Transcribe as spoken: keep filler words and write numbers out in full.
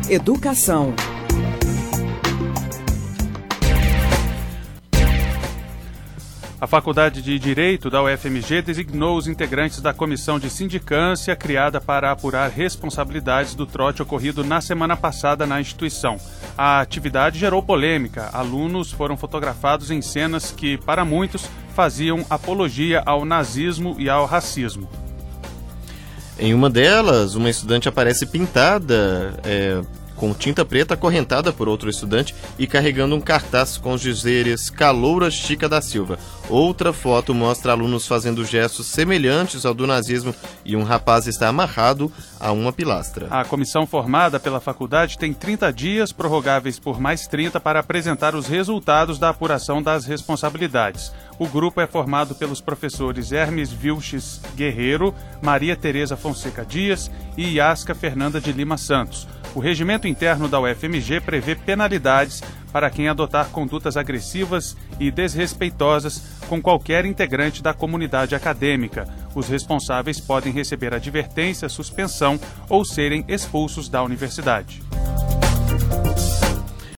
Educação. A Faculdade de Direito da U F M G designou os integrantes da comissão de sindicância criada para apurar responsabilidades do trote ocorrido na semana passada na instituição. A atividade gerou polêmica. Alunos foram fotografados em cenas que, para muitos, faziam apologia ao nazismo e ao racismo. Em uma delas, uma estudante aparece pintada é, com tinta preta acorrentada por outro estudante e carregando um cartaz com os dizeres Caloura Chica da Silva. Outra foto mostra alunos fazendo gestos semelhantes ao do nazismo e um rapaz está amarrado a uma pilastra. A comissão formada pela faculdade tem trinta dias, prorrogáveis por mais trinta, para apresentar os resultados da apuração das responsabilidades. O grupo é formado pelos professores Hermes Vilches Guerreiro, Maria Tereza Fonseca Dias e Yasca Fernanda de Lima Santos. O regimento interno da U F M G prevê penalidades para quem adotar condutas agressivas e desrespeitosas com qualquer integrante da comunidade acadêmica. Os responsáveis podem receber advertência, suspensão ou serem expulsos da universidade.